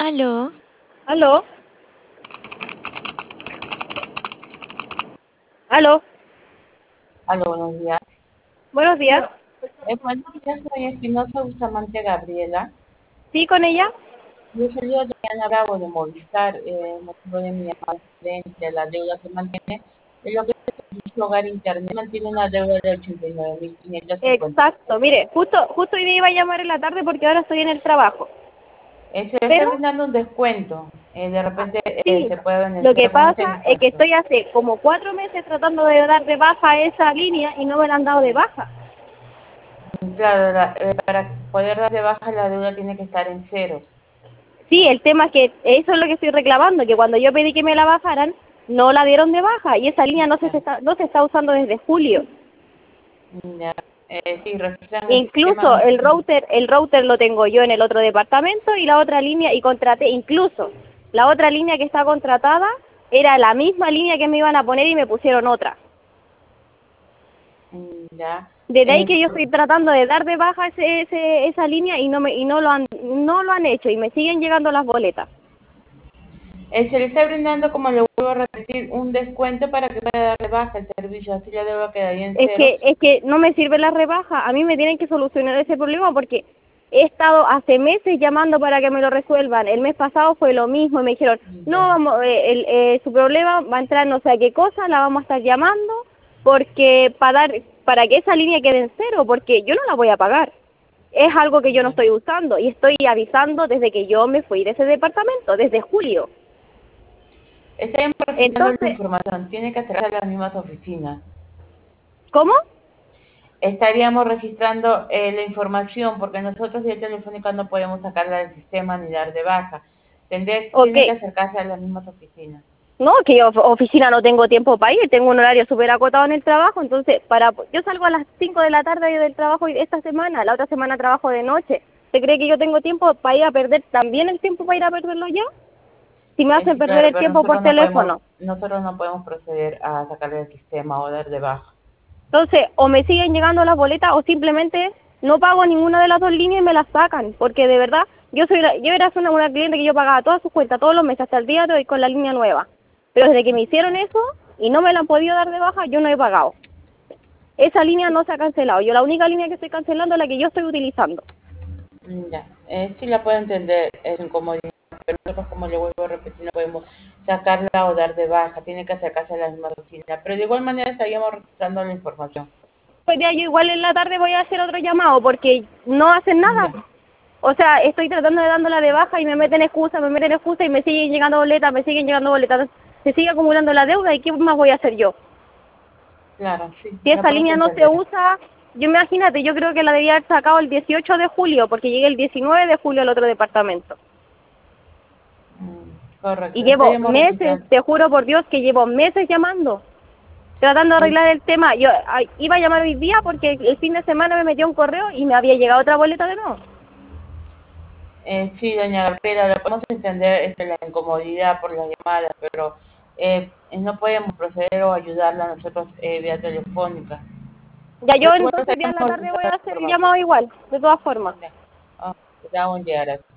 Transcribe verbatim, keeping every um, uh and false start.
Aló, Aló, aló, Aló, buenos días. buenos días. Eh, buenos días, soy Espinosa Bustamante Gabriela. ¿Sí, con ella? Yo soy de Diana Bravo de Movistar. Eh, motivo de mi llamada referente a la deuda que mantiene. Es lo que es su hogar internet mantiene una deuda de ochenta y nueve mil quinientos cincuenta. Exacto, mire, justo, justo hoy día iba a llamar en la tarde porque ahora estoy en el trabajo. Eh, se le está Pero, brindando un descuento. Eh, de repente eh, sí, se puede lo que beneficiar con este pasa es que descuento. estoy hace como cuatro meses tratando de dar de baja esa línea y no me la han dado de baja. Claro, la- eh, para poder dar de baja la deuda tiene que estar en cero. Sí, el tema es que eso es lo que estoy reclamando, que cuando yo pedí que me la bajaran, no la dieron de baja y esa línea no se, Ya, está, no se está usando desde julio. ya. Eh, sí, registran el sistema Incluso el nosotros. router, el router lo tengo yo en el otro departamento y la otra línea y contraté, incluso la otra línea que está contratada era la misma línea que me iban a poner y me pusieron otra. Mm, Ya. Desde ahí Eh, que yo estoy tratando de dar de baja ese, ese, esa línea y no me y no lo han no lo han hecho y me siguen llegando las boletas. Eh, se le está brindando, como le vuelvo a repetir, un descuento para que pueda darle baja el servicio, así la deuda quedaría en Es cero. que es que no me sirve la rebaja, a mí me tienen que solucionar ese problema porque he estado hace meses llamando para que me lo resuelvan. El mes pasado fue lo mismo y me dijeron, no, Ya. vamos, eh, el, eh, su problema va a entrar no sé a qué cosa, la vamos a estar llamando porque para dar, para que esa línea quede en cero, porque yo no la voy a pagar. Es algo que yo no Ya. estoy usando y estoy avisando desde que yo me fui de ese departamento, desde julio. Estaríamos registrando la Entonces, información, tiene que acercarse a las mismas oficinas. ¿cómo? Estaríamos registrando eh, la información porque nosotros vía telefónica no podemos sacarla del sistema ni dar de baja. Tendría, Ok. tiene que acercarse a las mismas oficinas. No, que yo of- oficina no tengo tiempo para ir, tengo un horario súper acotado en el trabajo, entonces para yo salgo a las cinco de la tarde del trabajo y esta semana, la otra semana trabajo de noche. ¿Se cree que yo tengo tiempo para ir a perder también el tiempo para ir a perderlo ya? Si me Eh, hacen sí, perder claro, el pero tiempo por nosotros no podemos, teléfono. nosotros no podemos proceder a sacarle del sistema o dar de baja. Entonces, o me siguen llegando las boletas o simplemente no pago ninguna de las dos líneas y me las sacan, porque de verdad, yo soy la- yo era una, una cliente que yo pagaba todas sus cuentas todos los meses hasta el día de hoy con la línea nueva. Pero desde que me hicieron eso y no me la han podido dar de baja, yo no he pagado. Esa línea no se ha cancelado. Yo la única línea que estoy cancelando es la que yo estoy utilizando. Mm, Ya, eh, sí la puedo entender, es incomodidad, pero nosotros, como le vuelvo a repetir, no podemos sacarla o dar de baja, tiene que acercarse a la misma oficina, pero de igual manera estaríamos registrando la información. Hoy día yo igual en la tarde voy a hacer otro llamado porque no hacen nada. Ya, O sea, estoy tratando de dándola de baja y me meten excusas, me meten excusas y me siguen llegando boletas, me siguen llegando boletas. Se sigue acumulando la deuda y ¿qué más voy a hacer yo? claro, sí, Si la esa podemos línea no se entender. usa, yo imagínate, yo creo que la debía haber sacado el dieciocho de julio porque llegué el diecinueve de julio al otro departamento. Mm, correcto, Y llevo estaríamos meses, registrando. te juro por Dios que llevo meses llamando, tratando de Mm, arreglar el tema. Yo ay, iba a llamar hoy día porque el fin de semana me metió un correo y me había llegado otra boleta de nuevo. Eh, sí, doña Gabriela, lo podemos entender este, la incomodidad por las llamadas, pero eh, no podemos proceder o ayudarla nosotros eh, vía telefónica. Ya yo Pero igual entonces ya en estaríamos la tarde voy registrando a la hacer el información. llamado igual, de todas formas. Ya. Ah, que tenga buen día, gracias.